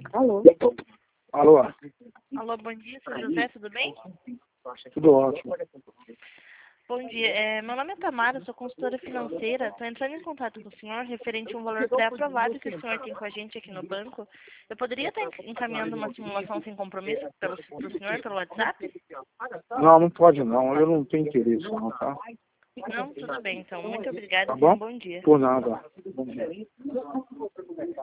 Alô? Alô? Alô, bom dia, seu José, tudo bem? Tudo ótimo. Bom dia, meu nome é Tamara, sou consultora financeira. Estou entrando em contato com o senhor referente a um valor pré-aprovado que o senhor tem com a gente aqui no banco. Eu poderia estar encaminhando uma simulação sem compromisso para o senhor pelo WhatsApp? Não, não pode não. Eu não tenho interesse não, tá? Não, tudo bem, então. Muito obrigada Tá e bom? um bom dia. Por nada. Bom dia.